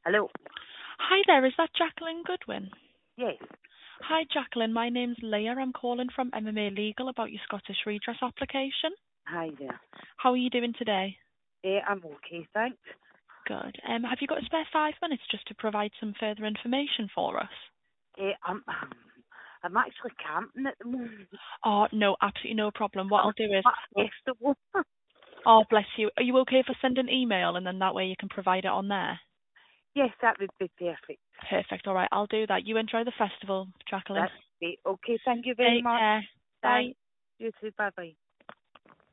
Hello. Hi there, is that Jacqueline Goodwin? Yes. Hi Jacqueline, my name's Leah. I'm calling from MMA Legal about your Scottish redress application. Hi there. How are you doing today? I'm okay, thanks. Good. Have you got a spare 5 minutes just to provide some further information for us? I'm actually camping at the moment. Oh, no, absolutely no problem. What I'm I'll do is, at a festival. oh, bless you. Are you okay if I send an email and then that way you can provide it on there? Yes, that would be perfect. Perfect. All right, I'll do that. You enjoy the festival, Jacqueline. That's great. Okay, thank you very Take much. care. Bye. Thanks. You too. Bye bye.